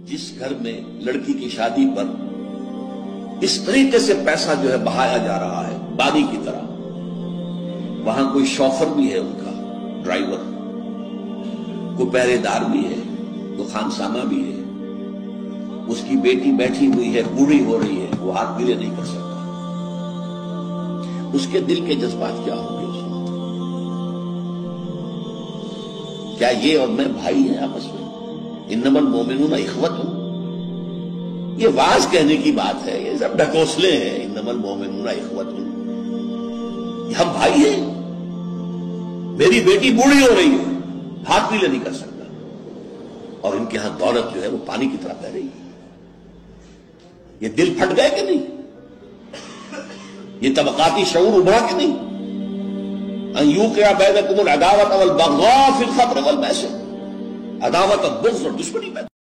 جس گھر میں لڑکی کی شادی پر اس طریقے سے پیسہ جو ہے بہایا جا رہا ہے پانی کی طرح، وہاں کوئی شوفر بھی ہے، ان کا ڈرائیور، کوئی پہرے دار بھی ہے، کوئی خانسامہ بھی ہے، اس کی بیٹی بیٹھی ہوئی ہے، بوڑھی ہو رہی ہے، وہ ہاتھ گیلے نہیں کر سکتا، اس کے دل کے جذبات کیا ہوں گے اس وقت؟ کیا یہ اور میں بھائی ہیں آپس میں؟ انما المومنون اخوۃ، یہ واز کہنے کی بات ہے، یہ سب ڈھکوسلے ہیں۔ انما المومنون اخوۃ، ہم بھائی ہیں۔ میری بیٹی بوڑھی ہو رہی ہے، ہاتھ بھی نہیں کر سکتا، اور ان کے ہاں دولت جو ہے وہ پانی کی طرح بہ رہی ہے۔ یہ دل پھٹ گئے کہ نہیں؟ یہ طبقاتی شعور ابھرا کہ نہیں؟ ان یوقع بینکم العداوۃ والبغضاء فی الخمر والمیسر، عداوت اور بغض اور دشمنی پیدا